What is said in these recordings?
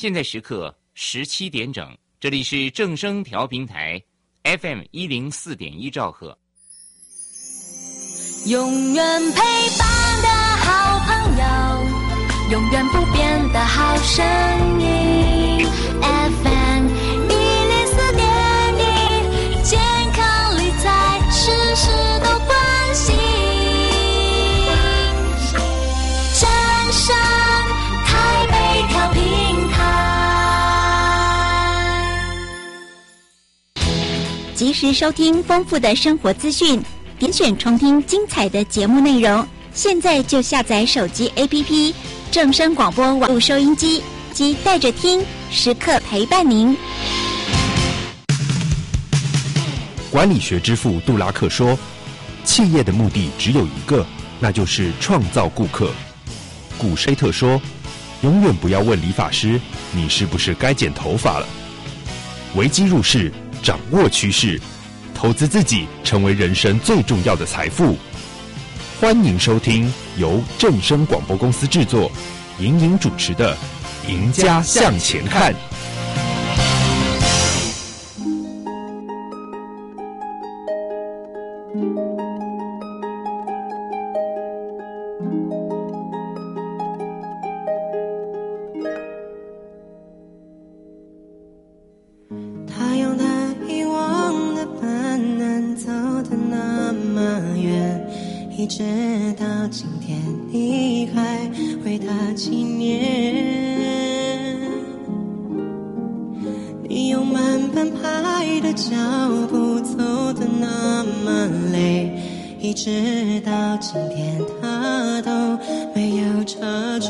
现在时刻17点整，这里是正声调频台 FM104.1兆赫。 永远陪伴的好朋友，永远不变的好声音 FM104.1，健康理财事事都关心。正声台北调频台， 及时收听丰富的生活资讯，点选重听精彩的节目内容。现在就下载手机 APP 正声广播网络收音机，及带着听，时刻陪伴您。 管理学之父杜拉克说，企业的目的只有一个，那就是创造顾客。古施特说，永远不要问理发师你是不是该剪头发了。危机入市，掌握趋势，投资自己成为人生最重要的财富。欢迎收听由正声广播公司制作、莹莹主持的《赢家向前看》。 他用他遗忘的本能走得那么远，一直到今天你还为他纪念。你用慢半拍的脚步走得那么累，一直到今天他都没有察觉。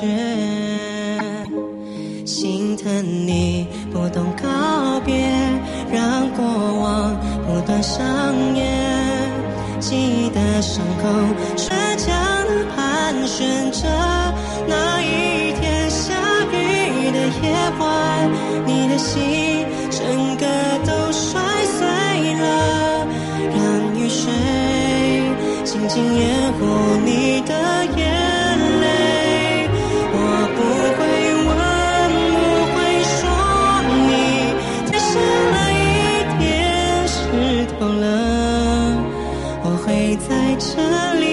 心疼你不懂告别，让过往不断上演，记得伤口倔强地盘旋着那一天下雨的夜晚，你的心整个都摔碎了，让雨水静静掩护你的眼泪。我不会问，不会说你太深了一点，湿透了，我会在这里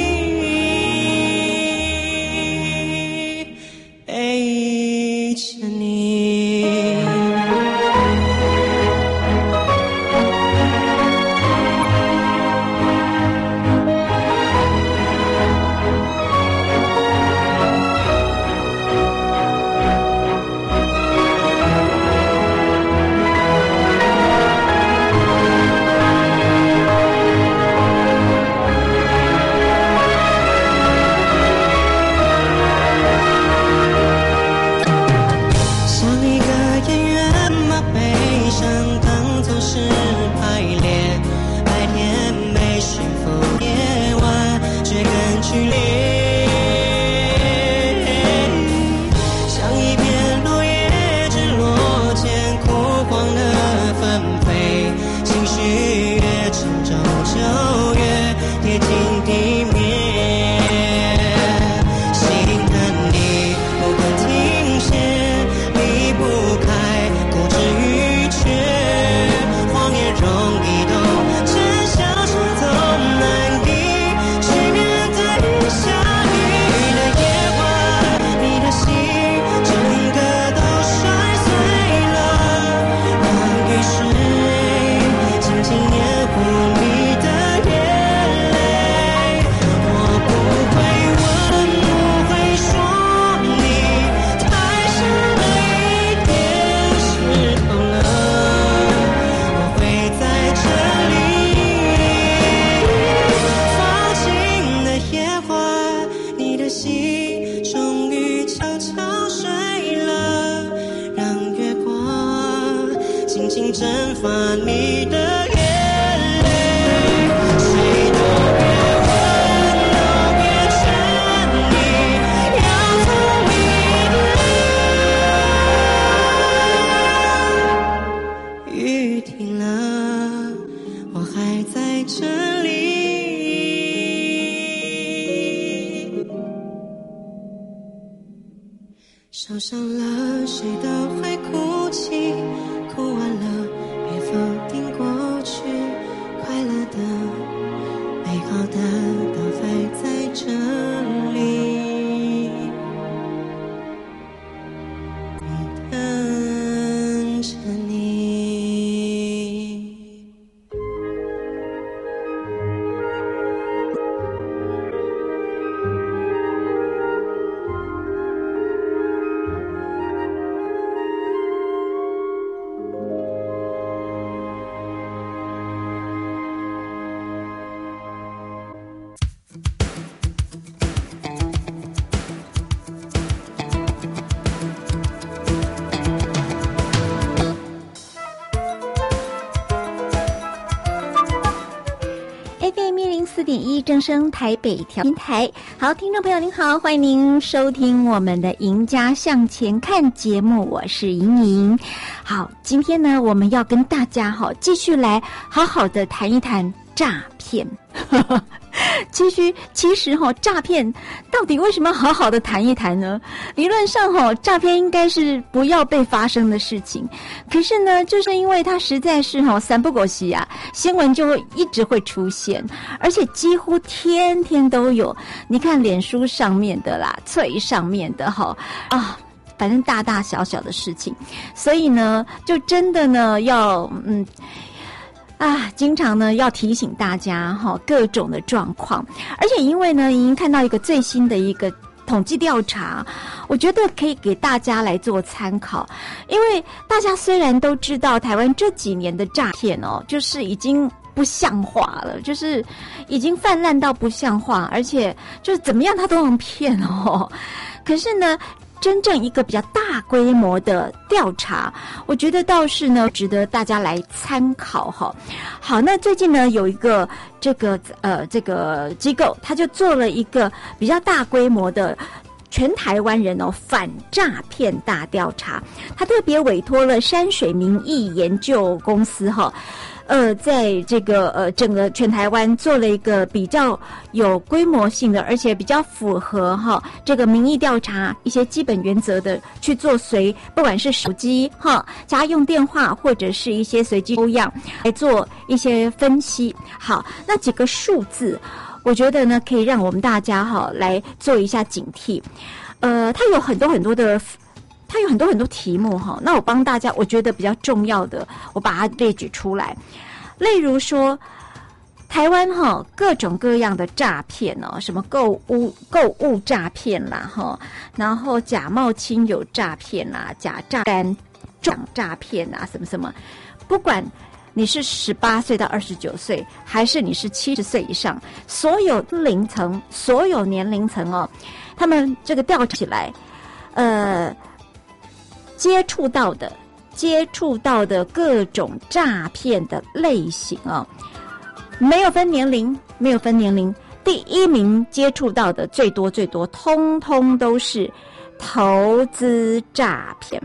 陪着你。受伤了了谁都会哭泣，哭完了别否定过去，快乐的美好的都还在这里，等着你。 104.1正声台北调频台。好，听众朋友您好，欢迎您收听我们的赢家向前看节目，我是莹莹。好，今天呢我们要跟大家继续来好好的谈一谈诈骗。其实诈骗到底为什么好好的谈一谈呢？理论上诈骗应该是不要被发生的事情，可是呢就是因为它实在是三不五时啊，新闻就会一直会出现，而且几乎天天都有。你看脸书上面的啦，脆上面的反正大大小小的事情，所以呢就真的呢要经常呢要提醒大家各种的状况，而且因为呢已经看到一个最新的一个统计调查，我觉得可以给大家来做参考。因为大家虽然都知道台湾这几年的诈骗就是已经不像话了，就是已经泛滥到不像话，而且就是怎么样它都能骗可是呢真正一个比较大规模的调查，我觉得倒是呢值得大家来参考好，那最近呢有一个这个机构，他就做了一个比较大规模的全台湾人反诈骗大调查，他特别委托了山水民意研究公司在这个整个全台湾做了一个比较有规模性的，而且比较符合这个民意调查一些基本原则的去做不管是手机家用电话或者是一些随机抽样来做一些分析。好，那几个数字我觉得呢可以让我们大家来做一下警惕。它有很多很多题目那我帮大家我觉得比较重要的我把它列举出来。例如说台湾各种各样的诈骗什么购物诈骗啦然后假冒亲友诈骗啦，假诈单撞诈骗啊，什么什么，不管你是18岁到29岁还是你是70岁以上，所有年龄层他们这个调起来接触到的各种诈骗的类型没有分年龄。第一名接触到的最多通通都是投资诈骗。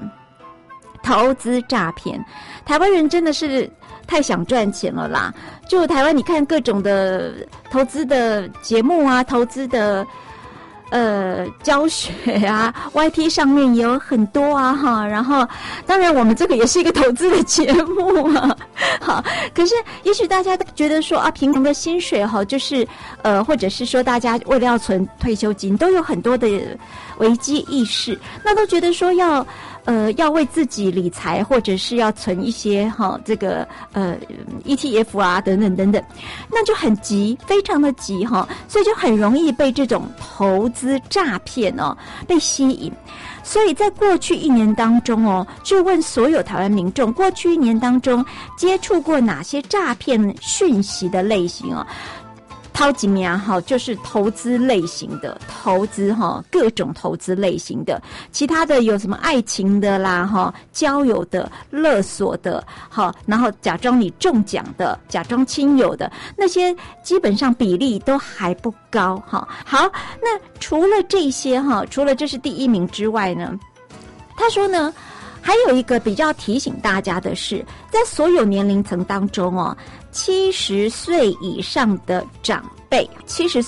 台湾人真的是太想赚钱了啦，就台湾你看各种的投资的节目啊，投资的教学啊 YT 上面也有很多然后当然我们这个也是一个投资的节目好，可是也许大家都觉得说平常的薪水就是或者是说大家为了要存退休金都有很多的危机意识，那都觉得说要为自己理财，或者是要存一些这个ETF 啊等等，那就很急，非常的急所以就很容易被这种投资诈骗被吸引。所以在过去1年当中就问所有台湾民众，过去1年当中接触过哪些诈骗讯息的类型头几名就是投资类型的投资各种投资类型的，其他的有什么爱情的啦交友的、勒索的然后假装你中奖的、假装亲友的，那些基本上比例都还不高好，那除了这些除了这是第一名之外呢，他说呢还有一个比较提醒大家的是，在所有年龄层当中70岁以上的长辈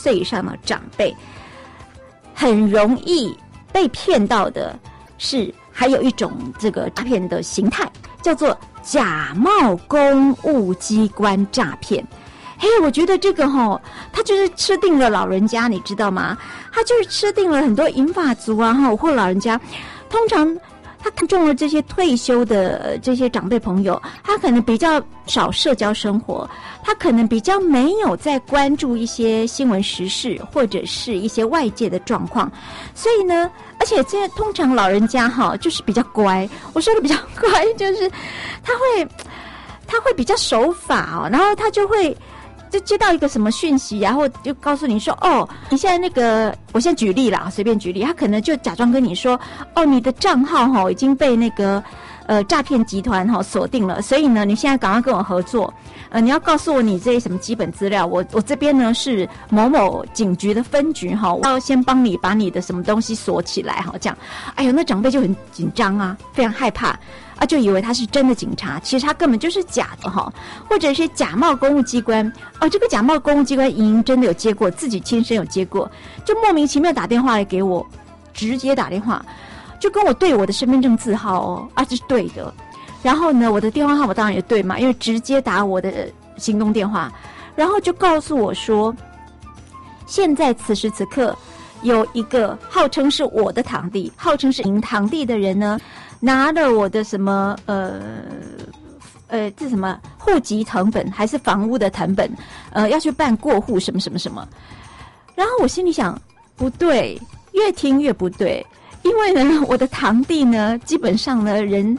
很容易被骗到的是还有一种这个诈骗的形态，叫做假冒公务机关诈骗。嘿，我觉得这个他就是吃定了老人家，你知道吗？他就是吃定了很多银发族啊，或老人家。通常他看中了这些退休的这些长辈朋友，他可能比较少社交生活，他可能比较没有在关注一些新闻时事或者是一些外界的状况，所以呢，而且这通常老人家就是比较乖。我说的比较乖，就是他会比较守法然后他就接到一个什么讯息，然后就告诉你说，你现在我现在举例啦，随便举例，他可能就假装跟你说，你的账号已经被那个诈骗集团锁定了，所以呢，你现在赶快跟我合作，你要告诉我你这些什么基本资料，我这边呢是某某警局的分局我要先帮你把你的什么东西锁起来这样，哎呦，那长辈就很紧张啊，非常害怕。就以为他是真的警察，其实他根本就是假的或者是假冒公务机关这个假冒公务机关莹真的有接过，自己亲身有接过，就莫名其妙打电话来给我，直接打电话就跟我对我的身份证字号这是对的，然后呢我的电话号码当然也对嘛，因为直接打我的行动电话，然后就告诉我说，现在此时此刻有一个号称是我的堂弟，号称是您堂弟的人呢，拿了我的什么这什么户籍誊本还是房屋的誊本，要去办过户什么什么什么。然后我心里想，不对，越听越不对，因为呢，我的堂弟呢，基本上呢，人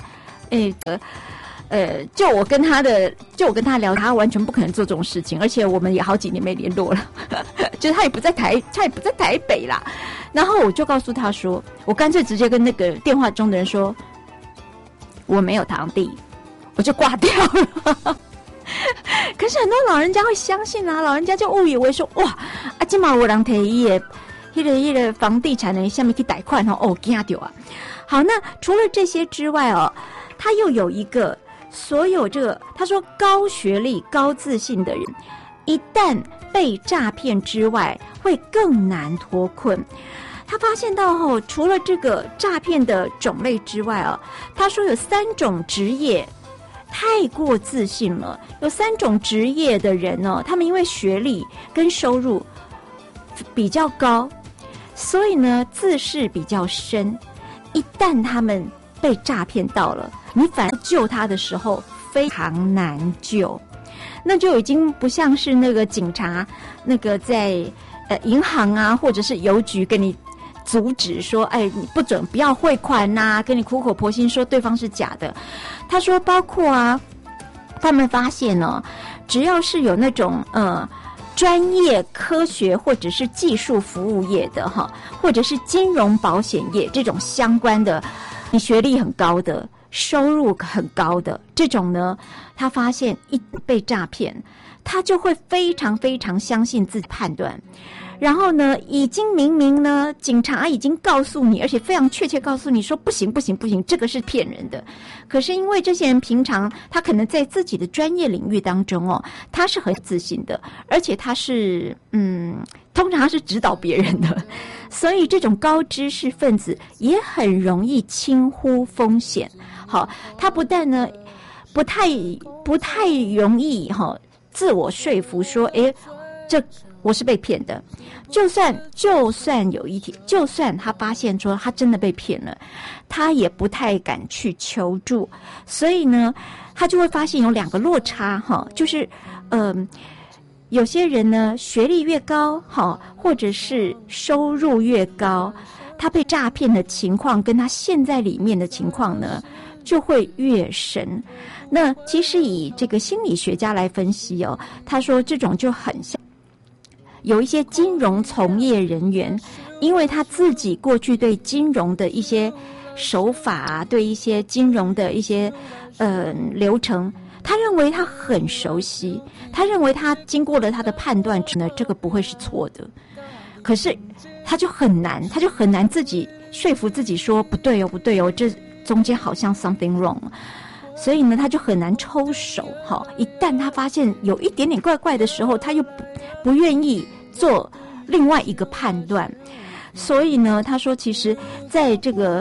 就我跟他聊，他完全不可能做这种事情，而且我们也好几年没联络了，就是他也不在台北啦。然后我就告诉他说，我干脆直接跟那个电话中的人说，我没有堂弟，我就挂掉了。可是很多老人家会相信啊，老人家就误以为说，哇，今嘛有人提那个房地产的下面去贷款惊到啊。好，那除了这些之外他又有一个。所有这个，他说高学历、高自信的人，一旦被诈骗之外，会更难脱困。他发现到除了这个诈骗的种类之外他说有3种职业太过自信了，有3种职业的人他们因为学历跟收入比较高，所以呢自视比较深，一旦他们被诈骗到了，你反而救他的时候非常难救，那就已经不像是那个警察那个在银行啊或者是邮局跟你阻止说，你不要汇款呐，跟你苦口婆心说对方是假的。他说包括他们发现只要是有那种专业科学或者是技术服务业的或者是金融保险业这种相关的，你学历很高的，收入很高的这种呢，他发现一被诈骗，他就会非常非常相信自己判断，然后呢，已经明明呢，警察已经告诉你，而且非常确切告诉你说不行不行不行，这个是骗人的。可是因为这些人平常他可能在自己的专业领域当中他是很自信的，而且他是通常他是指导别人的，所以这种高知识分子也很容易轻忽风险。好，他不但呢不太容易自我说服说，这我是被骗的。就算有一天，就算他发现说他真的被骗了，他也不太敢去求助。所以呢，他就会发现有2个落差就是有些人呢学历越高或者是收入越高，他被诈骗的情况跟他现在里面的情况呢就会越深。那其实以这个心理学家来分析他说这种就很像有一些金融从业人员，因为他自己过去对金融的一些手法对一些金融的一些流程，他认为他很熟悉，他认为他经过了他的判断呢，这个不会是错的。可是他就很难自己说服自己说不对哦，这中间好像 something wrong。所以呢，他就很难抽手一旦他发现有一点点怪怪的时候，他又不愿意做另外一个判断。所以呢，他说其实在这个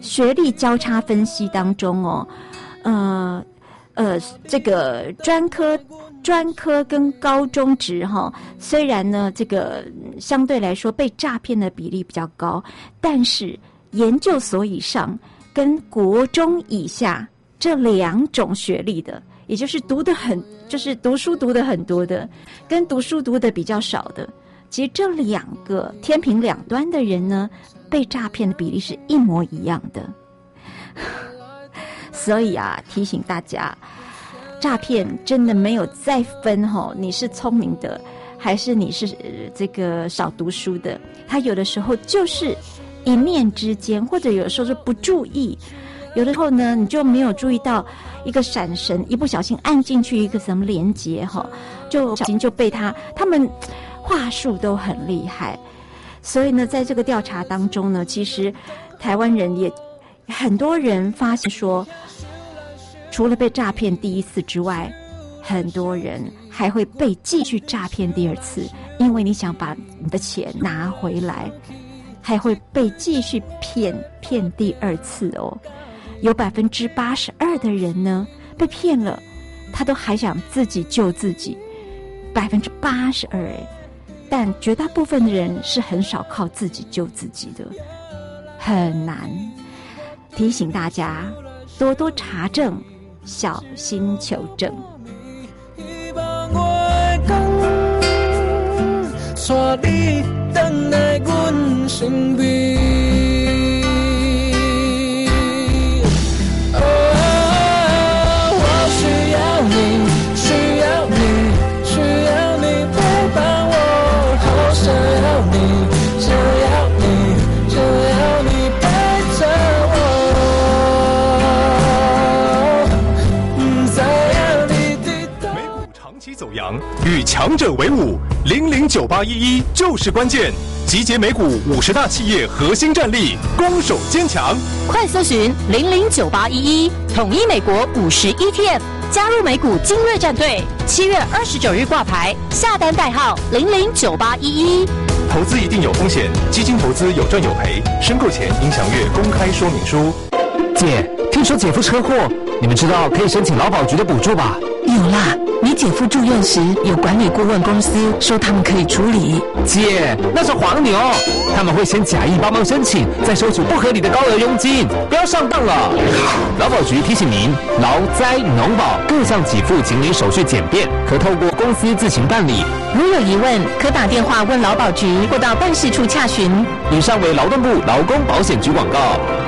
学历交叉分析当中这个专科跟高中职虽然呢这个相对来说被诈骗的比例比较高，但是研究所以上跟国中以下这2种学历的，也就是就是读书读得很多的，跟读书读得比较少的，其实这2个天平两端的人呢，被诈骗的比例是一模一样的。所以提醒大家，诈骗真的没有再分你是聪明的还是你是这个少读书的，他有的时候就是一念之间，或者有的时候是不注意，有的时候呢你就没有注意到一个闪神，一不小心按进去一个什么连结就小心就被他们话术都很厉害。所以呢在这个调查当中呢，其实台湾人也很多人发现说，除了被诈骗第一次之外，很多人还会被继续诈骗第2次，因为你想把你的钱拿回来，还会被继续骗第2次有82%的人呢被骗了，他都还想自己救自己，82%但绝大部分的人是很少靠自己救自己的，很难。提醒大家多多查证，小心求证。 与强者为伍，009811就是关键。集结美股50大企业核心战力，攻守坚强。 快搜寻009811，统一美国50 ETF，加入美股精锐战队。7月29日挂牌，下单代号009811。 投资一定有风险，基金投资有赚有赔，申购前应详阅公开说明书。 姐，听说姐夫车祸，你们知道可以申请劳保局的补助吧？ 有啦，你姐夫住院时有管理顾问公司说他们可以处理。 姐，那是黄牛，他们会先假意帮忙申请，再收取不合理的高额佣金，不要上当了。劳保局提醒您，劳灾农保各项给付请领手续简便，可透过公司自行办理。 如有疑问，可打电话问劳保局或到办事处洽询。 以上为劳动部劳工保险局广告。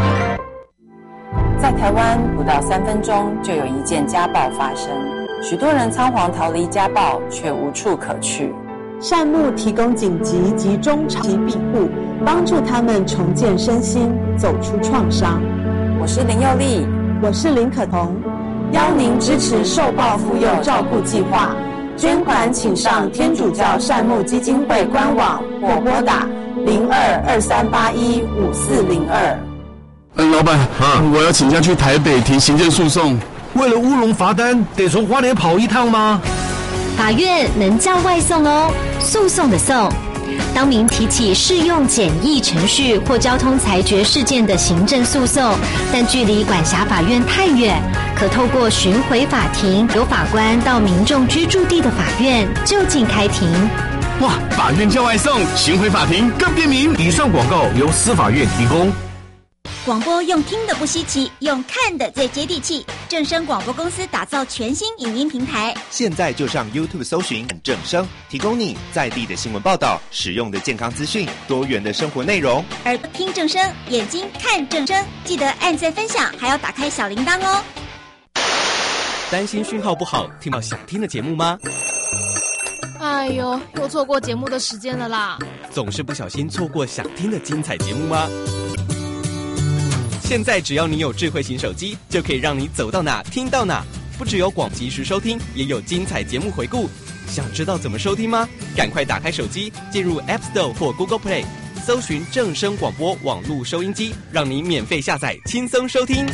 在台湾，不到3分钟就有一件家暴发生，许多人仓皇逃离家暴，却无处可去。 善牧提供紧急及中长期庇护，帮助他们重建身心，走出创伤。 我是林佑丽， 我是林可彤， 邀您支持受暴妇幼照顾计划，捐款请上天主教善牧基金会官网或拨打0223815402。 老板，我要请假去台北提行政诉讼。 为了乌龙罚单，得从花莲跑一趟吗？ 法院能叫外送哦，诉讼的讼。当民提起适用简易程序或交通裁决事件的行政诉讼，但距离管辖法院太远，可透过巡回法庭，由法官到民众居住地的法院就近开庭。 哇，法院叫外送，巡回法庭更便民。 以上广告由司法院提供。 广播用听的不稀奇，用看的最接地气。正声广播公司打造全新影音平台， 现在就上 YouTube 搜寻正声，提供你在地的新闻报道、实用的健康资讯、多元的生活内容。 耳朵听正声，眼睛看正声，记得按赞分享，还要打开小铃铛哦。 担心讯号不好，听到想听的节目吗？ 哎呦，又错过节目的时间了啦！ 总是不小心错过想听的精彩节目吗？现在只要你有智慧型手机，就可以让你走到哪听到哪。不只有广即时收听，也有精彩节目回顾。想知道怎么收听吗？赶快打开手机，进入 App Store 或 Google Play， 搜寻正声广播网络收音机，让你免费下载，轻松收听。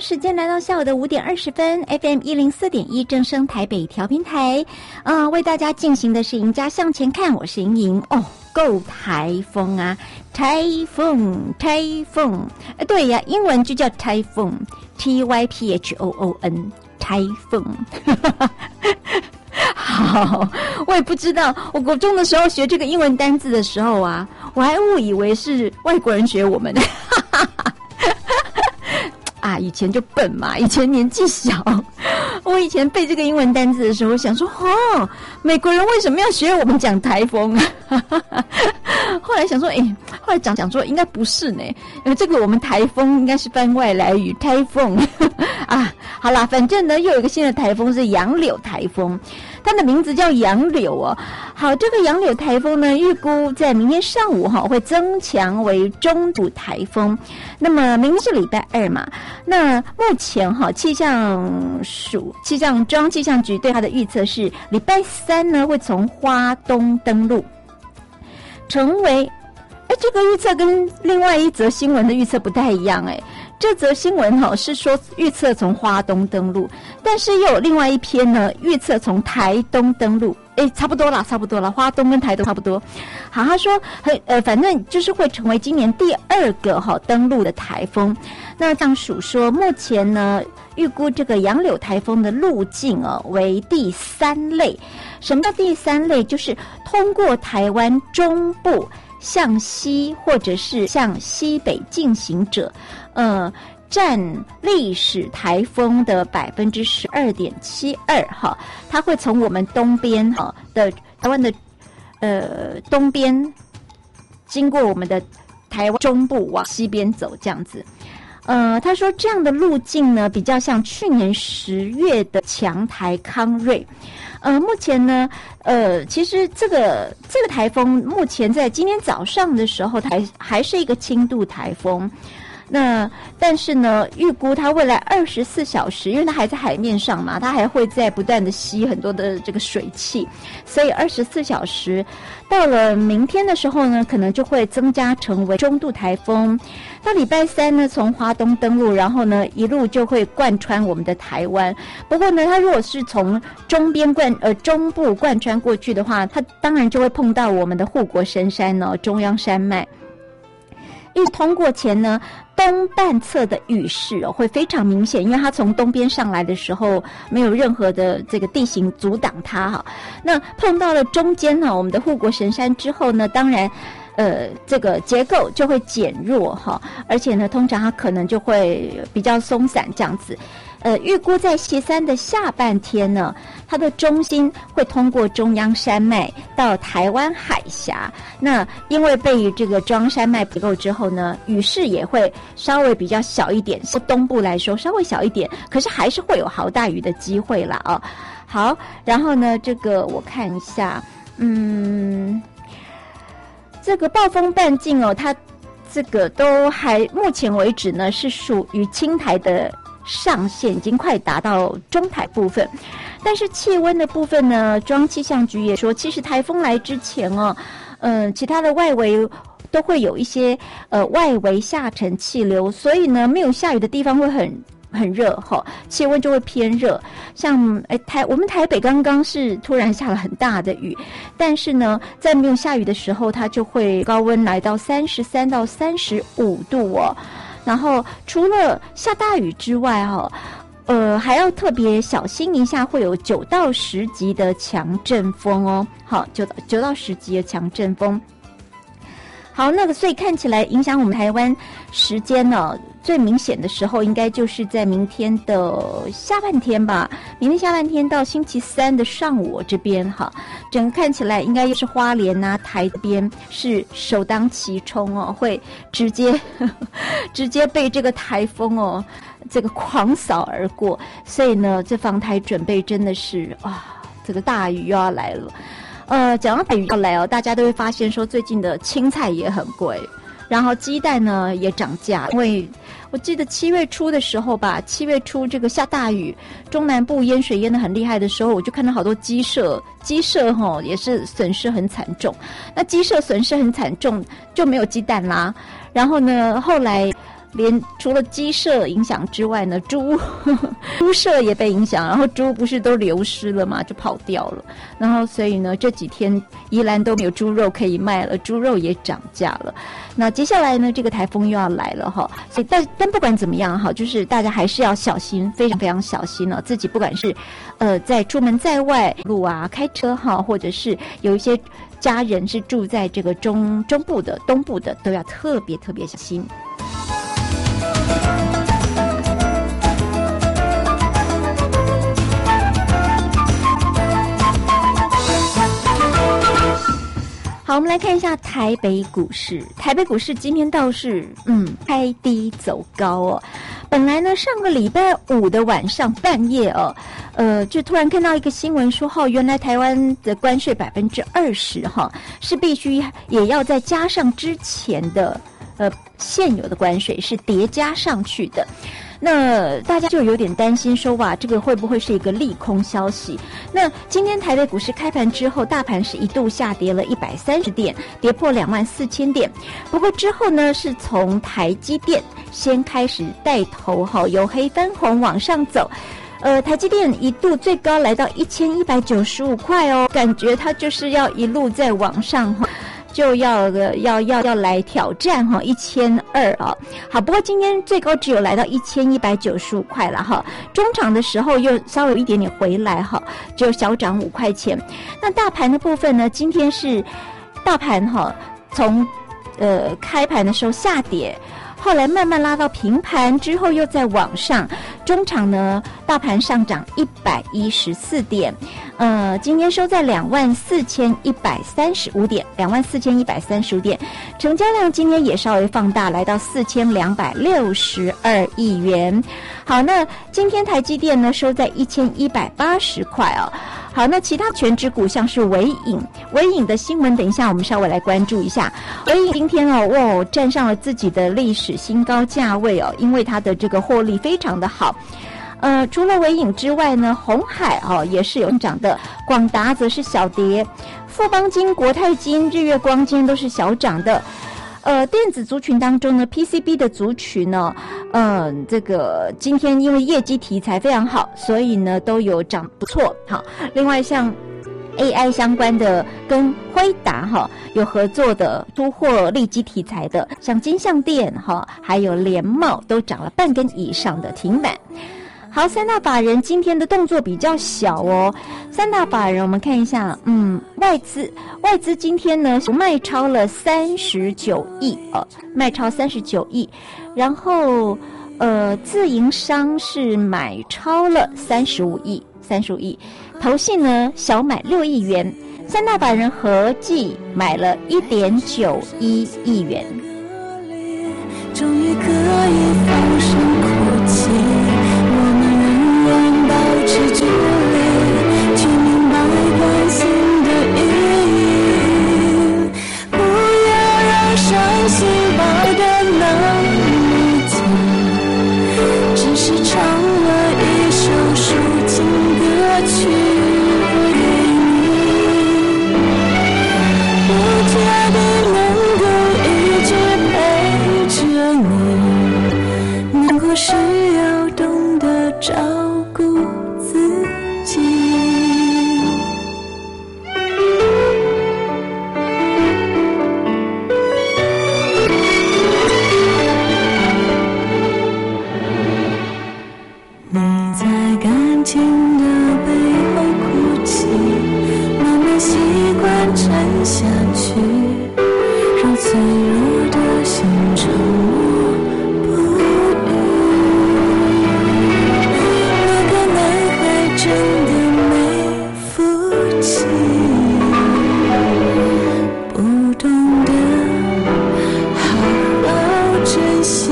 时间来到下午的5点20分 ，FM 104.1正声台北调频台，为大家进行的是赢家向前看，我是莹莹哦。够台风啊，台风，对呀，英文就叫台风 ，Typhoon， 台风。好，我也不知道，我国中的时候学这个英文单字的时候啊，我还误以为是外国人学我们的。啊，以前就笨嘛，以前年纪小。我以前背这个英文单字的时候，想说，美国人为什么要学我们讲台风啊？后来想说，后来讲说应该不是呢，因为这个我们台风应该是翻外来语，台风啊。好啦，反正呢，又有一个新的台风是杨柳台风。它的名字叫杨柳哦。好，这个杨柳台风呢，预估在明天上午会增强为中度台风。那么明天是礼拜二嘛？那目前气象中央气象局对它的预测是礼拜三呢会从花东登陆，成为这个预测跟另外一则新闻的预测不太一样这则新闻是说预测从花东登陆，但是又有另外一篇呢预测从台东登陆。差不多啦，花东跟台东差不多。好，他说反正就是会成为今年第2个登陆的台风。那这样数说，目前呢预估这个杨柳台风的路径为第3类。什么叫第3类？就是通过台湾中部向西或者是向西北进行者，占历史台风的 12.72%它会从我们东边的台湾的东边经过我们的台湾中部往西边走这样子。他说这样的路径呢比较像去年10月的强台康瑞。目前呢其实这个台风目前在今天早上的时候还是一个轻度台风。那但是呢预估它未来24小时，因为它还在海面上嘛，它还会在不断的吸很多的这个水汽，所以24小时到了明天的时候呢可能就会增加成为中度台风。到礼拜三呢从华东登陆，然后呢一路就会贯穿我们的台湾。不过呢它如果是从中部贯穿过去的话，它当然就会碰到我们的护国神山中央山脉。一通过前呢，东半侧的雨势会非常明显，因为它从东边上来的时候没有任何的这个地形阻挡它那碰到了中间我们的护国神山之后呢，当然这个结构就会减弱而且呢通常它可能就会比较松散这样子。预估在星期三的下半天呢，它的中心会通过中央山脉到台湾海峡。那因为被这个中央山脉结构之后呢，雨势也会稍微比较小一点，东部来说稍微小一点，可是还是会有豪大雨的机会啦好，然后呢，这个我看一下，这个暴风半径它这个都还目前为止呢是属于轻台的上限，已经快达到中台部分。但是气温的部分呢，中央气象局也说，其实台风来之前其他的外围都会有一些外围下沉气流，所以呢没有下雨的地方会很热气温就会偏热。像我们台北刚刚是突然下了很大的雨，但是呢在没有下雨的时候，它就会高温来到33到35度然后除了下大雨之外还要特别小心一下，会有9到10级的强阵风好，9到10级的强阵风。好，那个所以看起来影响我们台湾时间最明显的时候应该就是在明天的下半天吧，明天下半天到星期三的上午这边整个看起来应该又是花莲台边是首当其冲会直接被这个台风这个狂扫而过，所以呢这防台准备真的是这个大雨又要来了。讲到大雨要来大家都会发现说最近的青菜也很贵，然后鸡蛋呢也涨价，因为我记得7月初的时候吧，7月初这个下大雨，中南部淹水淹得很厉害的时候，我就看到好多鸡舍也是损失很惨重。那鸡舍损失很惨重就没有鸡蛋啦。然后呢后来连除了鸡舍影响之外呢，猪舍也被影响，然后猪不是都流失了嘛，就跑掉了。然后所以呢，这几天宜兰都没有猪肉可以卖了，猪肉也涨价了。那接下来呢，这个台风又要来了哈，所以但不管怎么样哈，就是大家还是要小心，非常非常小心哦。自己不管是在出门在外路啊，开车哈，或者是有一些家人是住在这个中部的、东部的，都要特别特别小心。好，我们来看一下台北股市。台北股市今天倒是开低走高哦。本来呢，上个礼拜五的晚上半夜哦，就突然看到一个新闻说，原来台湾的关税20%哈，是必须也要再加上之前的现有的关税，是叠加上去的。那大家就有点担心说，哇，这个会不会是一个利空消息？那今天台北股市开盘之后，大盘是一度下跌了130点，跌破24000点。不过之后呢，是从台积电先开始带头由黑翻红往上走。台积电一度最高来到1195块哦，感觉它就是要一路在往上就要来挑战1200啊。好，不过今天最高只有来到1195块了哈。中场的时候又稍微有一点点回来哈，就小涨5块钱。那大盘的部分呢，今天是大盘从开盘的时候下跌，后来慢慢拉到平盘之后又在往上，中场呢大盘上涨114点，今天收在24135点，24135点，成交量今天也稍微放大，来到4262亿元。好，那今天台积电呢收在1180块哦。好，那其他全指股像是微影的新闻，等一下我们稍微来关注一下。微影今天站上了自己的历史新高价位哦，因为它的这个获利非常的好。除了微影之外呢，鸿海也是有涨的，广达则是小跌，富邦金、国泰金、日月光今天都是小涨的。电子族群当中呢 ，PCB 的族群呢，这个今天因为业绩题材非常好，所以呢都有涨不错。好，另外像 AI 相关的跟辉达有合作的突获利基题材的，像金像电还有联茂都涨了半根以上的停板。好，三大法人今天的动作比较小哦。三大法人我们看一下，外资今天呢卖超了39亿卖超39亿，然后自营商是买超了35亿，投信呢小买6亿元，三大法人合计买了1.91亿元。 终于可以放声哭泣，我们仍然保持距离，去明白关心的意义。不要让伤心抱得那么紧，只是唱了一首抒情歌曲给你。不确定能够一直陪着你，能够是要懂得照顾自己。你在感情的背后哭泣，慢慢习惯沉下去，让脆弱的心沉默不语。那个男孩真的没福气，不懂得好好珍惜你。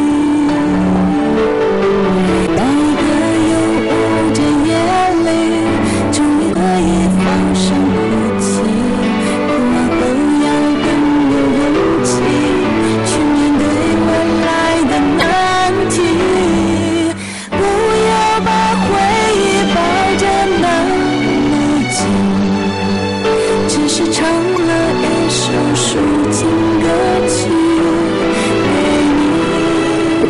在一个有雾的夜里，终于可以放声哭泣，哭完后要更有勇气去面对未来的难题。不要把回忆抱得那么紧，只是唱了一首抒情歌曲给你。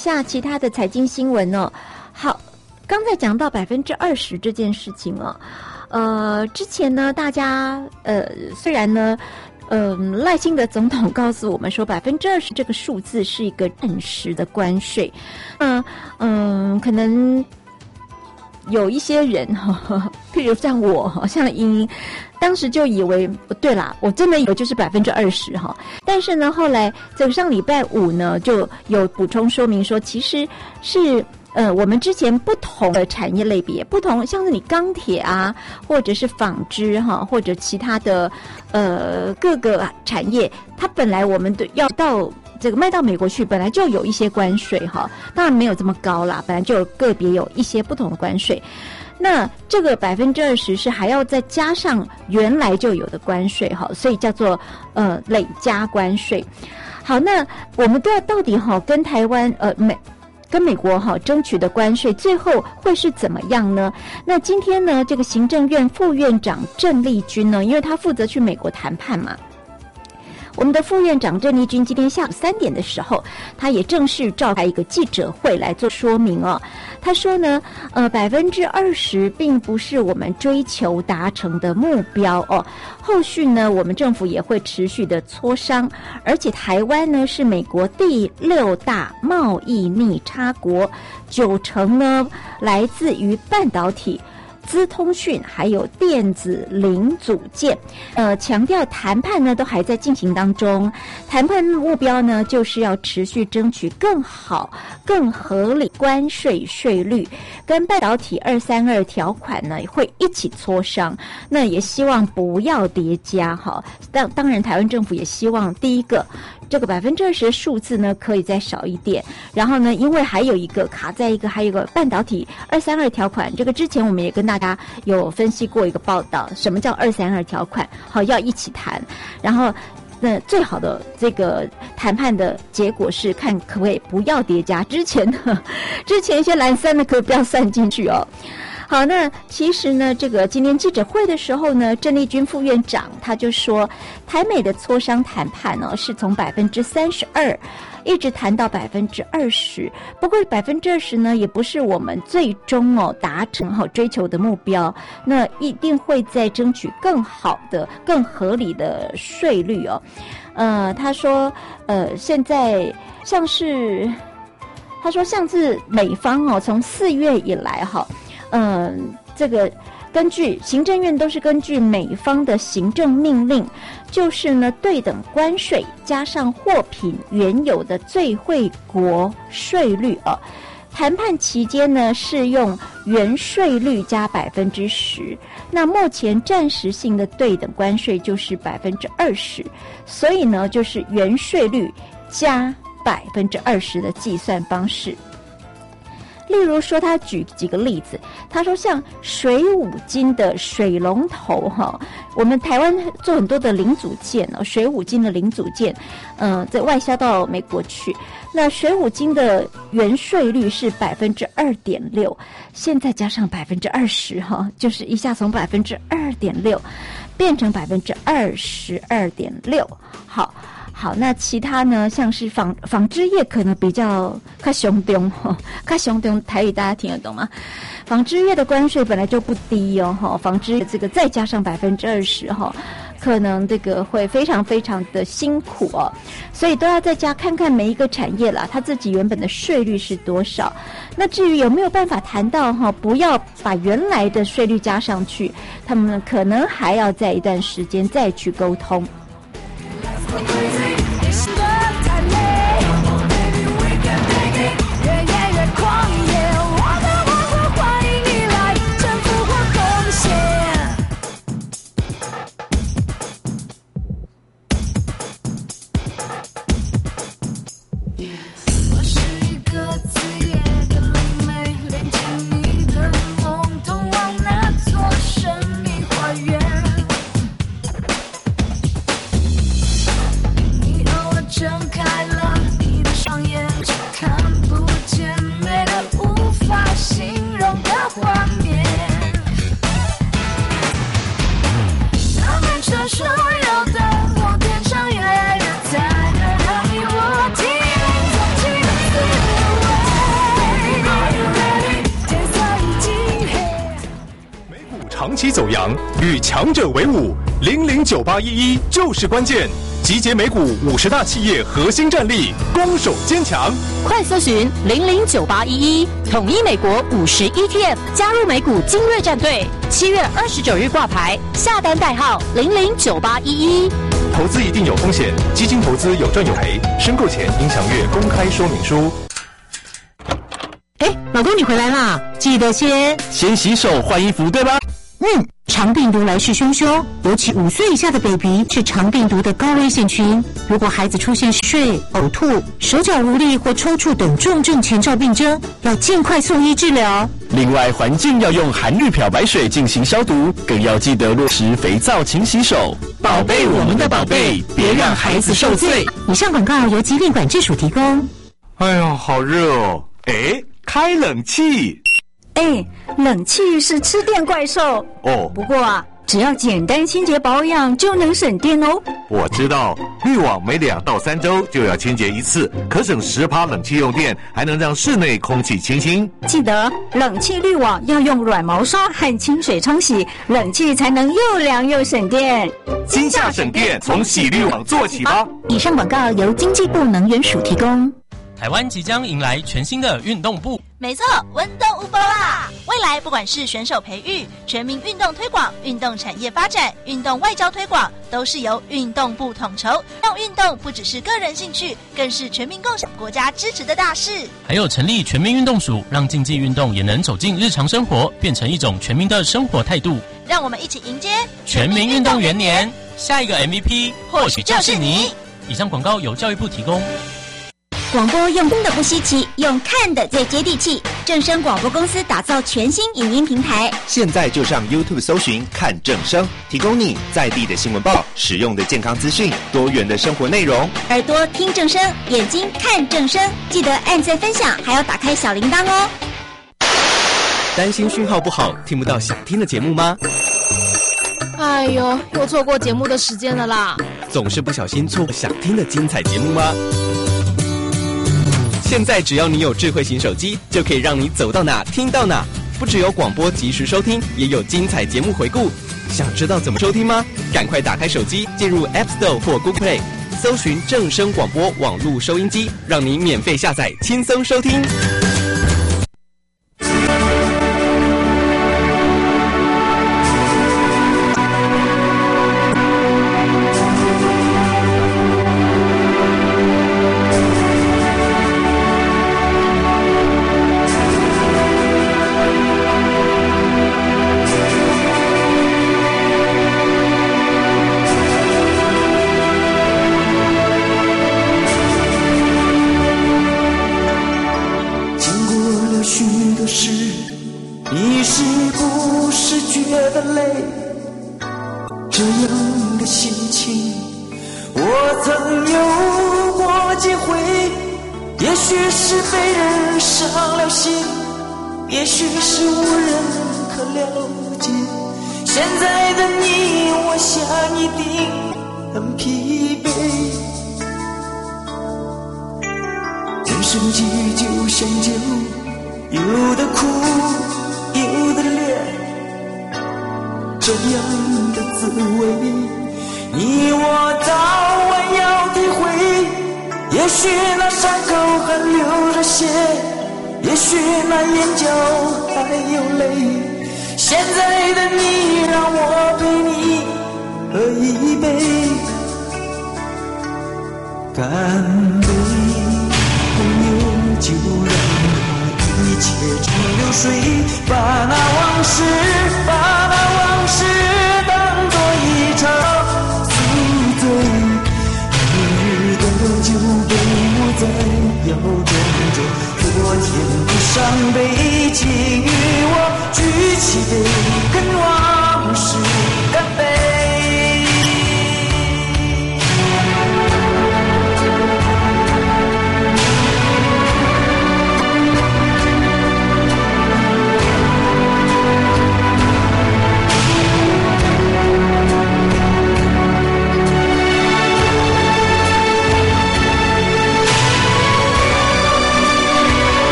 下其他的财经新闻哦。好，刚才讲到20%这件事情哦，之前呢，大家虽然呢。赖清德总统告诉我们说，20%这个数字是一个暂时的关税。可能有一些人譬如像我，像英英，当时就以为对啦，我真的以为就是20%哈。但是呢，后来这个上礼拜五呢，就有补充说明说，其实是。我们之前不同的产业类别，不同像是你钢铁啊，或者是纺织哈，或者其他的各个产业，它本来我们要到这个卖到美国去，本来就有一些关税哈，当然没有这么高啦，本来就有个别有一些不同的关税。那这个20%是还要再加上原来就有的关税哈，所以叫做累加关税。好，那我们到底跟台湾跟美国争取的关税最后会是怎么样呢？那今天呢，这个行政院副院长郑丽君呢，因为他负责去美国谈判嘛，我们的副院长郑丽君今天下午3点的时候，他也正式召开一个记者会来做说明哦。他说呢，20%并不是我们追求达成的目标哦。后续呢，我们政府也会持续的磋商，而且台湾呢是美国第6大贸易逆差国，90%呢来自于半导体。资通讯还有电子零组件，强调谈判呢都还在进行当中，谈判目标呢就是要持续争取更好、更合理关税税率，跟半导体232条款呢会一起磋商，那也希望不要叠加哈。当然，台湾政府也希望第一个。这个20%的数字呢，可以再少一点。然后呢，因为还有一个卡在还有一个半导体232条款，这个之前我们也跟大家有分析过一个报道，什么叫232条款？好，要一起谈。然后，最好的这个谈判的结果是看可不可以不要叠加之前一些蓝三的可不要算进去哦。好，那其实呢，这个今天记者会的时候呢，郑丽君副院长他就说，台美的磋商谈判呢是从32%一直谈到20%，不过20%呢也不是我们最终达成追求的目标，那一定会再争取更好的、更合理的税率哦。他说，现在像是美方从4月以来这个根据行政院都是根据美方的行政命令，就是呢对等关税加上货品原有的最惠国税率谈判期间呢适用原税率加10%，那目前暂时性的对等关税就是20%，所以呢就是原税率加20%的计算方式。例如说，他举几个例子，他说像水五金的水龙头我们台湾做很多的零组件水五金的零组件，在外销到美国去，那水五金的原税率是2.6%，现在加上20%就是一下从2.6%变成22.6%。好，那其他呢？像是纺织业可能比较较凶重较凶重，台语大家听得懂吗？纺织业的关税本来就不低纺织这个再加上20%可能这个会非常非常的辛苦所以都要在家看看每一个产业啦，它自己原本的税率是多少。那至于有没有办法谈到不要把原来的税率加上去，他们可能还要在一段时间再去沟通。 长期走阳，与强者为伍，009811就是关键。集结美股50大企业核心战力，攻守坚强。 快搜寻009811，统一美国50 ETF， 加入美股精锐战队。7月29日挂牌，下单代号009811。 投资一定有风险，基金投资有赚有赔，申购前应详阅公开说明书。 老公你回来啦，记得先洗手换衣服，对吧？ 肠病毒来势汹汹，尤其5岁以下的 baby 是肠病毒的高危险群。如果孩子出现睡、呕吐、手脚无力或抽搐等重症前兆病征，要尽快送医治疗。 另外，环境要用含氯漂白水进行消毒，更要记得落实肥皂勤洗手，宝贝我们的宝贝，别让孩子受罪。 以上广告由疾病管制署提供。 哎呀，好热哦！开冷气。 冷气是吃电怪兽哦。 不过啊，只要简单清洁保养就能省电哦。 我知道，滤网每2到3周就要清洁一次，可省10%冷气用电，还能让室内空气清新。 记得冷气滤网要用软毛刷和清水冲洗，冷气才能又凉又省电。 今夏省电，从洗滤网做起吧。 以上广告由经济部能源署提供。 台湾即将迎来全新的运动部。 没错，温动无波啦！未来不管是选手培育、全民运动推广、运动产业发展、运动外交推广，都是由运动部统筹。让运动不只是个人兴趣，更是全民共享、国家支持的大事。 还有成立全民运动署，让竞技运动也能走进日常生活，变成一种全民的生活态度。 让我们一起迎接全民运动元年，下一个 MVP 或许就是你。以上广告由教育部提供。 广播用听的不稀奇，用看的最接地气。正声广播公司打造全新影音平台， 现在就上 YouTube 搜寻看正声，提供你在地的新闻报、实用的健康资讯、多元的生活内容。 耳朵听正声，眼睛看正声，记得按赞分享，还要打开小铃铛哦。 担心讯号不好，听不到想听的节目吗？ 哎呦，又错过节目的时间了啦！ 总是不小心错过想听的精彩节目吗？现在只要你有智慧型手机，就可以让你走到哪听到哪。不只有广播及时收听，也有精彩节目回顾。想知道怎么收听吗？赶快打开手机，进入 App Store 或 Google Play， 搜寻正声广播网络收音机，让你免费下载，轻松收听。 也许是无人可了解，现在的你我想一定很疲惫。人生际遇就像酒，有的苦有的烈，这样的滋味你我早晚要体会。也许那伤口还流着血，也许那眼角还有泪，现在的你让我陪你喝一杯，干杯，朋友，就让一切长流水，把那往事当作一场宿醉，日的酒杯我在摇动着，昨天的伤悲，请与我举起杯，跟往事干杯。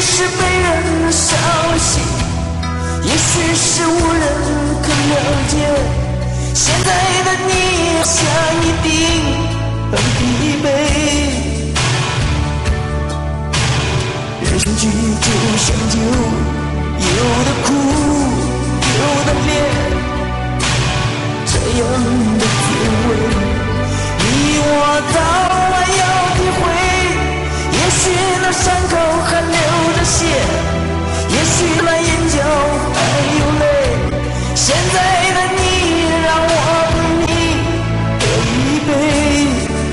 是被人伤心，也许是无人可了解。现在的你好像一定很疲惫，人生剧就像酒，有的苦，有的烈，这样的滋味，你我早晚要体会。也许那伤口还流着血，也许那眼角还有泪，现在的你让我对你喝一杯，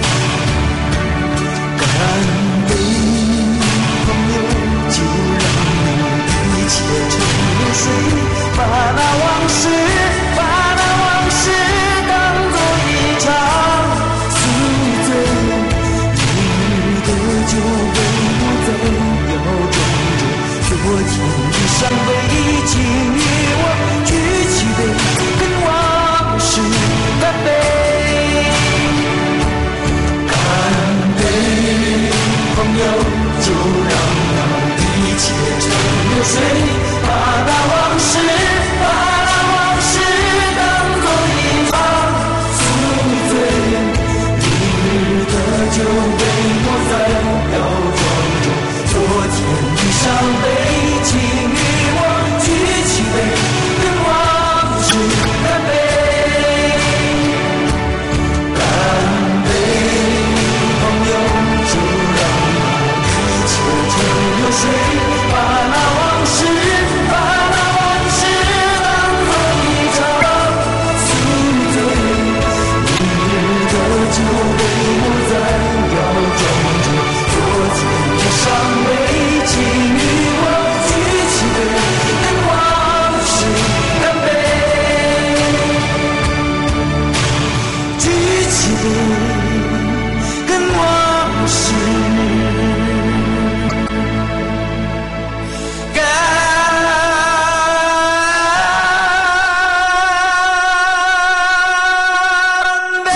干杯，朋友，就让一切成流水，把那往事当作一场宿醉，明日的酒杯我在摇装着昨天的伤悲，请与我举起杯，跟往事干杯，干杯，朋友，就让那一切成流水，把那往事当作一场宿醉，明日的酒杯我在摇装着昨天的伤悲，请与我举起杯，跟往事干杯，干杯，朋友，就让那一切成流水，把那往事当作一场宿醉，明日的酒杯我在摇装着昨天的伤悲，请与我举起杯，跟往事干杯，举起杯，跟往事干杯。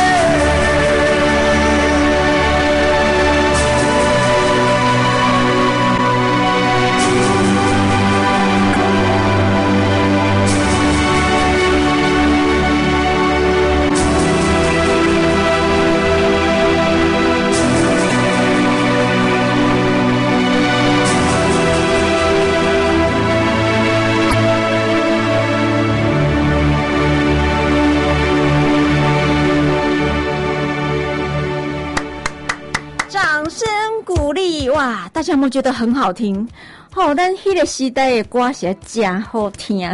掌声鼓励！哇，大家有没有觉得很好听？但那个时代的歌是真好听。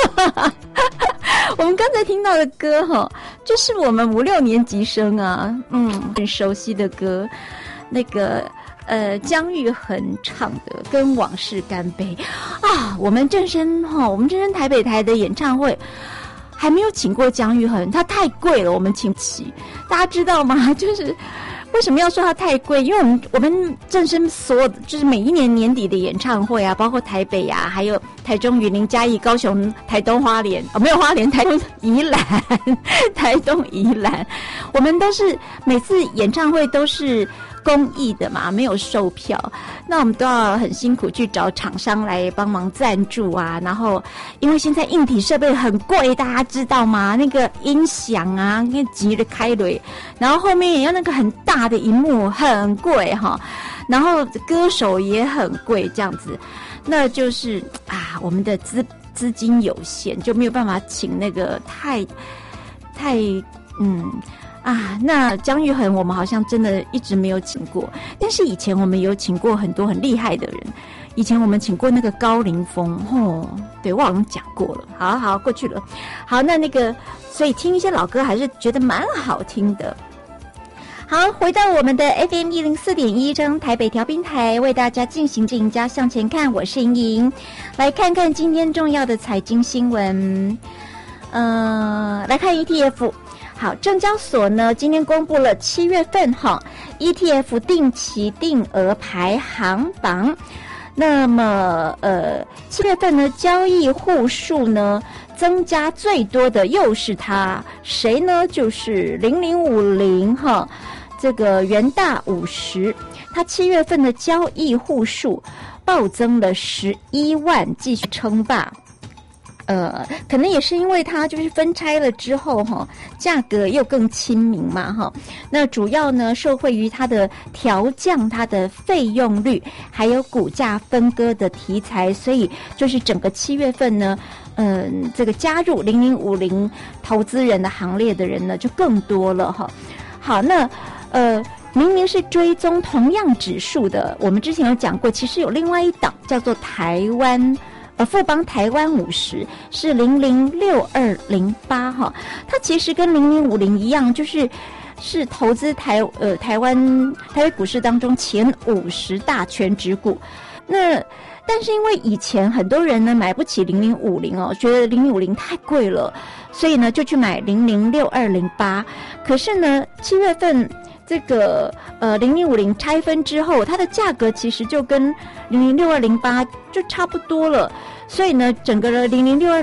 我们刚才听到的歌就是我们5、6年级生啊，很熟悉的歌，那个姜育恒唱的《跟往事干杯》啊。我们正声台北台的演唱会还没有请过姜育恒，他太贵了，我们请不起。大家知道吗？就是为什么要说它太贵？因为我们正声所有就是每一年年底的演唱会啊，包括台北啊，还有台中、云林、嘉义、高雄、台东、花莲没有花莲，台东、宜兰，台东、宜兰，我们都是每次演唱会都是公益的嘛，没有售票，那我们都要很辛苦去找厂商来帮忙赞助啊。然后因为现在硬体设备很贵，大家知道吗？那个音响啊，那急着开雷，然后后面也要那个很大的荧幕，很贵哈。然后歌手也很贵，这样子，那就是我们的资金有限，就没有办法请那个太那姜育恒我们好像真的一直没有请过，但是以前我们有请过很多很厉害的人。以前我们请过那个高凌风，对，我好像讲过了。好，过去了。好，那个，所以听一些老歌还是觉得蛮好听的。好，回到我们的 FM 104.1中台北调频台，为大家进行《赢家向前看》，我是莹莹，来看看今天重要的财经新闻。来看 ETF。好，证交所呢今天公布了7月份ETF 定期定额排行榜。那么7月份呢交易户数呢增加最多的又是它，谁呢？就是0050这个元大50，它7月份的交易户数暴增了11万，继续称霸。可能也是因为它就是分拆了之后哈，价格又更亲民嘛哈。那主要呢受惠于它的调降它的费用率，还有股价分割的题材，所以就是整个7月份呢，这个加入0050投资人的行列的人呢就更多了哈。好，那明明是追踪同样指数的，我们之前有讲过，其实有另外一档叫做富邦台湾50是006208哈，它其实跟0050一样，是投资台北股市当中前50大权值股。那但是因为以前很多人呢买不起0050哦，觉得0050太贵了，所以呢就去买006208。可是呢7月份这个0050拆分之后，它的价格其实就跟006208就差不多了，所以呢，整个的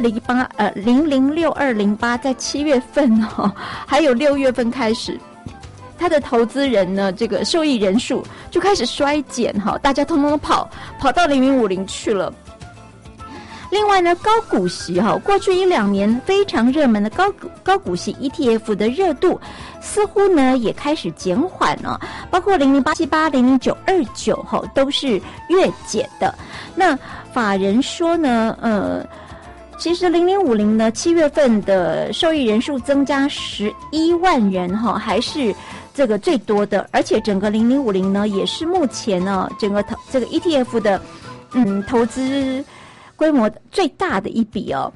006208在7月份还有6月份开始，它的投资人呢，这个受益人数就开始衰减大家通通跑到0050去了。另外呢，高股息过去1-2年非常热门的高股息 ETF 的热度似乎呢也开始减缓了，包括00878、00929都是月减的。那法人说呢，其实0050呢7月份的受益人数增加11万人还是这个最多的，而且整个0050呢也是目前呢整个这个 ETF 的投资规模最大的一笔哦。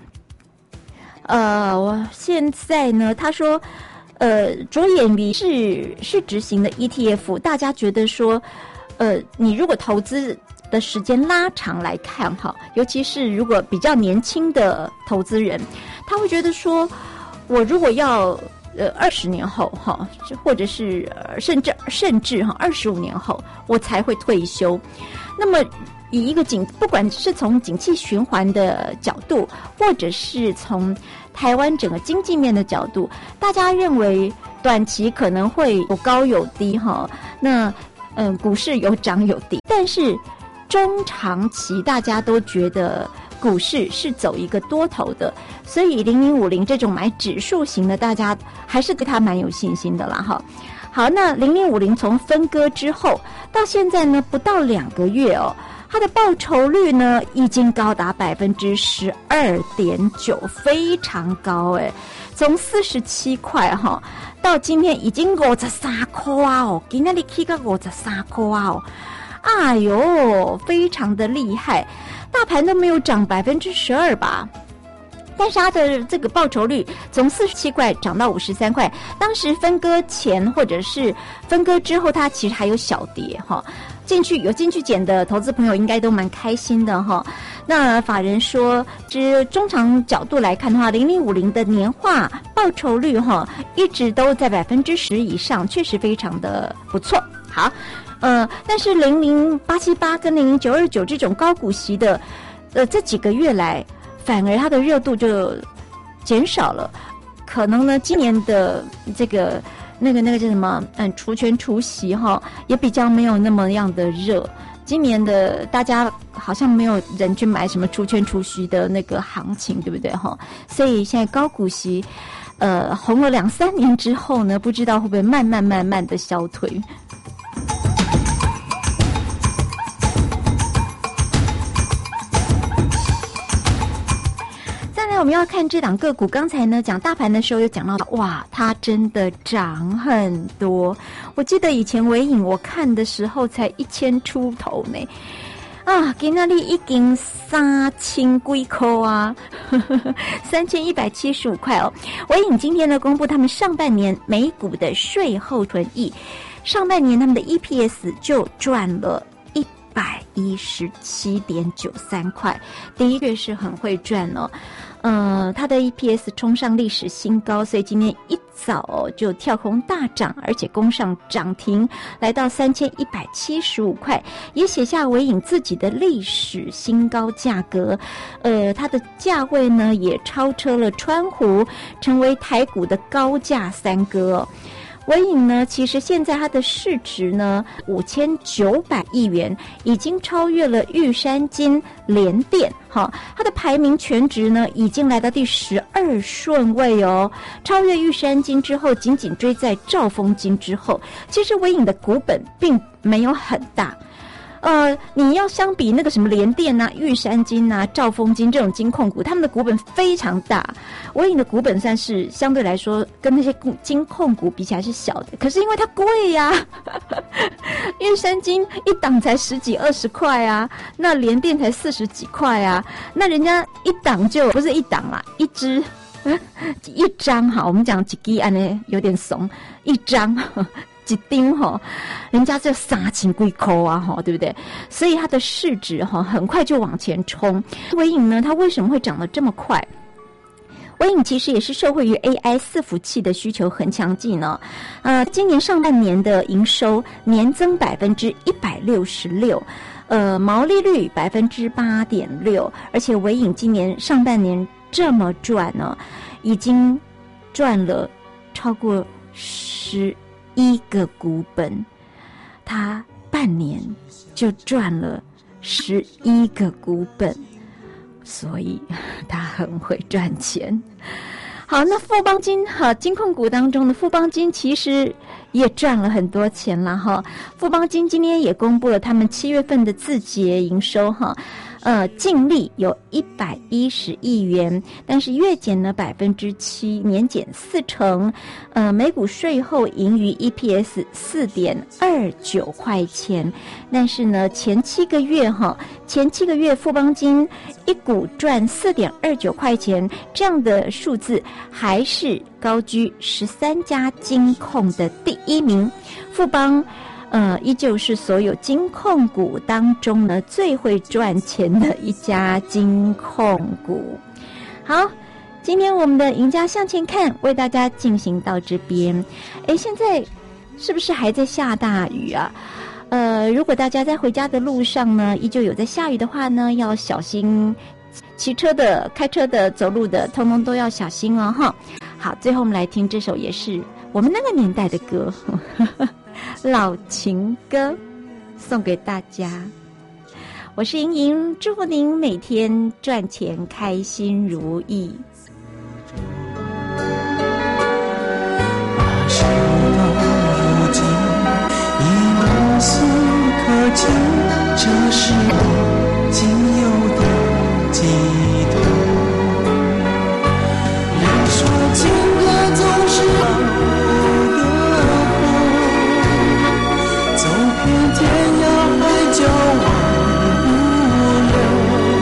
我现在呢，他说，着眼于是执行的 ETF， 大家觉得说，你如果投资的时间拉长来看尤其是如果比较年轻的投资人，他会觉得说，我如果要20年后或者是甚至25年后我才会退休，那么以一个不管是从景气循环的角度，或者是从台湾整个经济面的角度，大家认为短期可能会有高有低那股市有涨有跌，但是中长期大家都觉得股市是走一个多头的，所以0050这种买指数型的，大家还是对它蛮有信心的啦好，那0050从分割之后到现在呢，不到2个月它的报酬率呢已经高达12.9%，非常高从47块到今天已经53块今天你起到53块哎呦，非常的厉害，大盘都没有涨12%吧。但是它的这个报酬率从47块涨到53块，当时分割前或者是分割之后，它其实还有小跌进去捡的投资朋友应该都蛮开心的那法人说，中长角度来看的话，0050的年化报酬率一直都在10%以上，确实非常的不错。好，但是00878跟00929这种高股息的，这几个月来，反而它的热度就减少了。可能呢，今年的这个那个叫什么？除权除息也比较没有那么样的热。今年的大家好像没有人去买什么除权除息的那个行情，对不对所以现在高股息，红了2-3年之后呢，不知道会不会慢慢的消退。我们要看这档个股，刚才呢讲大盘的时候有讲到，哇，它真的涨很多。我记得以前微影我看的时候才1000出头呢，今天已经3000几块3175块微影今天呢公布他们上半年每股的税后纯益，上半年他们的 EPS 就赚了117.93块，第一个是很会赚它的 EPS 冲上历史新高，所以今天一早就跳空大涨，而且攻上涨停，来到3175块，也写下微影自己的历史新高价格。它的价位呢也超车了川湖，成为台股的高价三哥微影呢，其实现在它的市值呢5900亿元，已经超越了玉山金、联电。好，它的排名全职呢已经来到第12顺位哦，超越玉山金之后，紧紧追在兆丰金之后。其实微影的股本并没有很大。你要相比那个什么联电啊、玉山金啊、兆丰金这种金控股，他们的股本非常大。微影的股本算是相对来说跟那些金控股比起来是小的，可是因为它贵呀、玉山金一档才10几20块啊，那联电才40几块啊，那人家一档就不是一档啦，一支。一张哈，我们讲几支安呢有点怂，一张。一丁哈，人家这3000几块啊哈，对不对？所以它的市值哈很快就往前冲。微影呢，它为什么会涨得这么快？微影其实也是受惠于 AI 伺服器的需求很强劲呢。今年上半年的营收年增166%，毛利率8.6%，而且微影今年上半年这么赚呢，已经赚了超过11个股本，他半年就赚了11个股本，所以他很会赚钱。好，那富邦金哈金控股当中的富邦金其实也赚了很多钱了哈。富邦金今天也公布了他们7月份的自结营收哈。净利有110亿元，但是月减呢7%，年减40%。每股税后盈余 EPS 4.29块钱，但是呢前7个月富邦金一股赚4.29块钱，这样的数字还是高居13家金控的第1名。富邦依旧是所有金控股当中呢最会赚钱的一家金控股。好，今天我们的赢家向前看为大家进行到这边。现在是不是还在下大雨啊？如果大家在回家的路上呢依旧有在下雨的话呢，要小心，骑车的、开车的、走路的通通都要小心哦哈。好，最后我们来听这首也是我们那个年代的歌老情歌，送给大家。我是莹莹，祝福您每天赚钱开心如意。 事到如今已无所可求，这是我仅有的寄托。人说情歌总是老的走遍天涯海角望不留，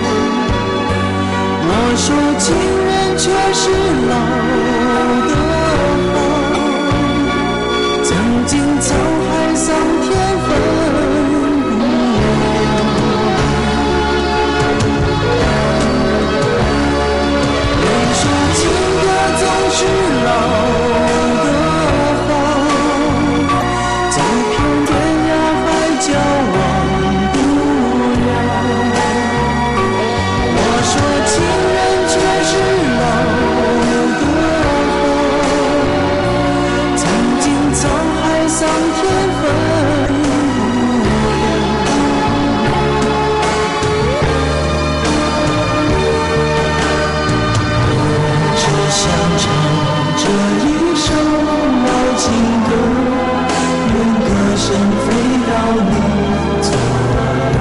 我说情人却是老的好，曾经沧海桑田分不了。人说情歌总是老的好，走遍天涯海角望不了。我说情人却是老的好，曾经沧海桑田分不了。只想唱这一首老情歌，愿歌声飞到你左右。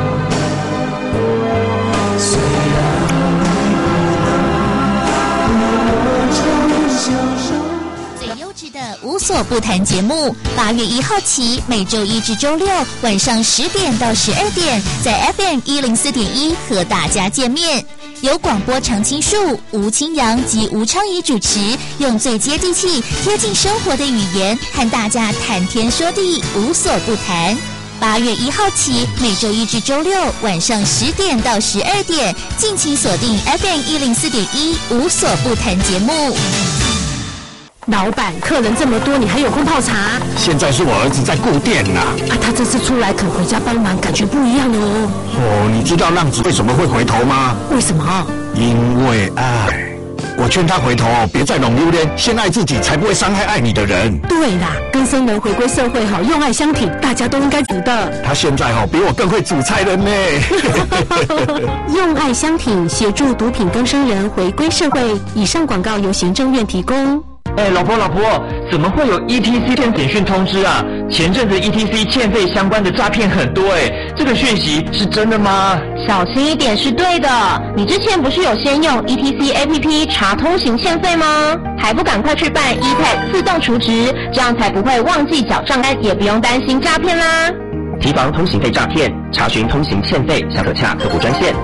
虽然你不能和我长相守。 最优质的无所不谈节目，8月1号起，每周1至周6晚上10点到12点，在 FM 104.1和大家见面。由广播常青树、吴清扬及吴昌仪主持，用最接地气、贴近生活的语言，和大家谈天说地，无所不谈。8月1号起，每周1至周6晚上10点到12点，敬请锁定 FM 104.1无所不谈节目。 老板，客人这么多，你还有空泡茶？ 现在是我儿子在顾店呐。 他这次出来肯回家帮忙，感觉不一样哦。 哦，你知道浪子为什么会回头吗？ 为什么？ 因为爱。我我劝他回头别再弄榴莲，先爱自己，才不会伤害爱你的人。 对啦，更生能回归社会用爱相挺，大家都应该值得。 他现在比我更会煮菜了呢。 用爱相挺，协助毒品更生人回归社会。以上广告由行政院提供。 老婆，怎么会有 ETC 欠简讯通知啊？前阵子 ETC 欠费相关的诈骗很多这个讯息是真的吗？ 小心一点是对的。你之前不是有先用 ETC APP 查通行欠费吗？还不赶快去办 eTag 自动储值，这样才不会忘记缴账单，也不用担心诈骗啦。 提防通行费诈骗，查询通行欠费，想可洽客服专线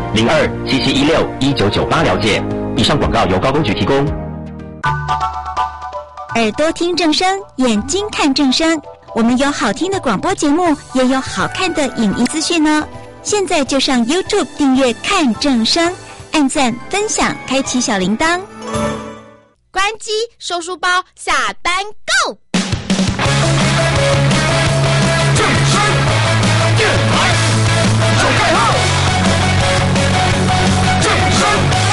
0277161998了解。以上广告由高工局提供。 耳朵听正声，眼睛看正声。我们有好听的广播节目，也有好看的影音资讯呢。现在就上 YouTube 订阅看正声，按赞、分享，开启小铃铛。 关机，收书包，下单 ，Go！ 正声电台手盖号，正声。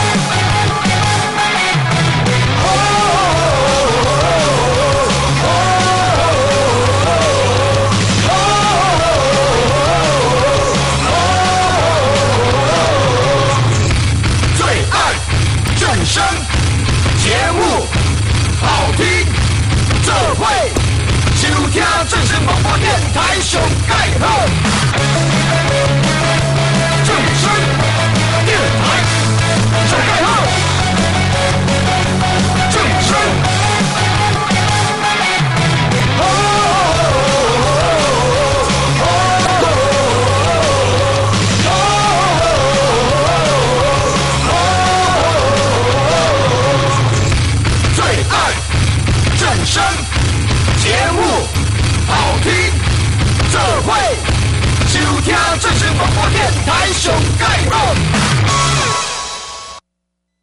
正声节目好听，这会收听正声广播电台上盖好。正声电台上盖好，正声。正声节目好听，这会收听正声广播电台